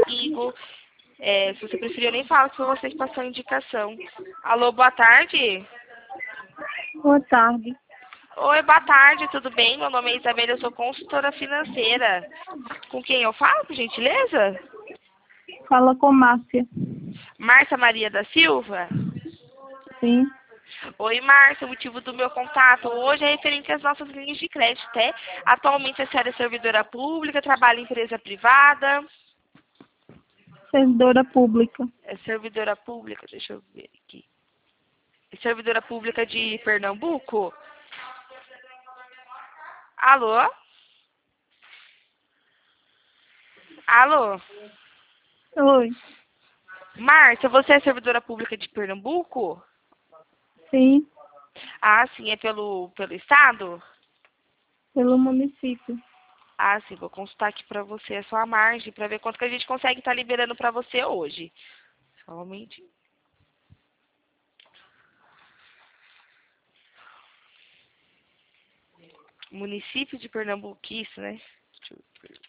comigo. Se você preferir, eu nem falo que foi você que passou a indicação. Alô, boa tarde. Boa tarde. Oi, boa tarde, tudo bem? Meu nome é Isabela, eu sou consultora financeira. Com quem eu falo, por gentileza? Fala com Márcia. Márcia Maria da Silva? Sim. Oi, Márcia, o motivo do meu contato hoje é referente às nossas linhas de crédito, Atualmente a senhora é servidora pública, trabalha em empresa privada. Servidora pública. É servidora pública, deixa eu ver aqui. É servidora pública de Pernambuco? Alô? Alô? Oi. Márcia, você é servidora pública de Pernambuco? Sim. Ah, sim, é pelo estado? Pelo município. Ah, sim, vou consultar aqui pra você a sua margem, pra ver quanto que a gente consegue estar liberando pra você hoje. Somente. Município de Pernambuco, isso, né? Deixa eu ver.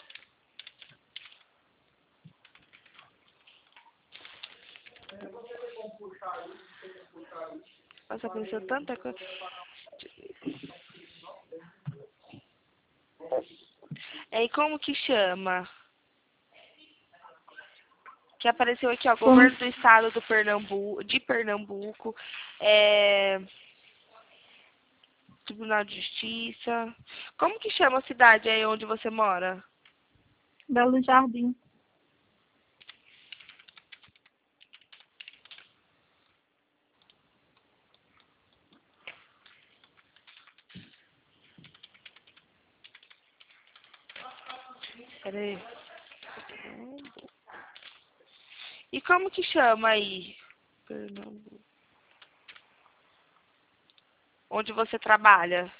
Nossa, apareceu tanta coisa. E como que chama? Que apareceu aqui, ó, Como? governo do estado de Pernambuco, Tribunal de Justiça. Como que chama a cidade aí onde você mora? Belo Jardim. Peraí. E como que chama aí? Pernambuco. Onde você trabalha?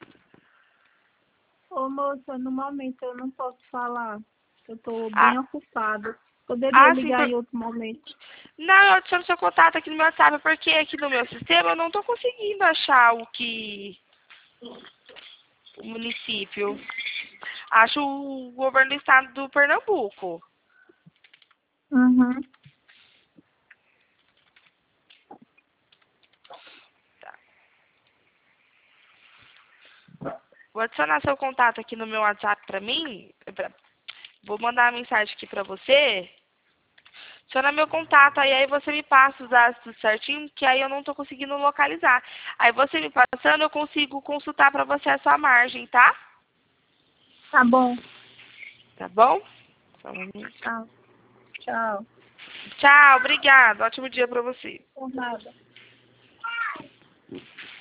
Ô, moça, no momento eu não posso falar. Eu tô bem Ah, ocupada. Poderia sim. ligar em outro momento. Não, eu adiciono seu contato aqui no meu WhatsApp, porque aqui no meu sistema eu não tô conseguindo achar o município. Acho o governo do estado do Pernambuco. Uhum. Vou adicionar seu contato aqui no meu WhatsApp pra mim. Vou mandar uma mensagem aqui pra você. Adiciona meu contato aí você me passa os dados tudo certinho, que aí eu não tô conseguindo localizar. Aí você me passando, eu consigo consultar pra você a sua margem, tá? Tá bom. Tá bom? Só um minuto. Tchau. Tchau. Tchau, obrigada. Ótimo dia pra você. Por nada.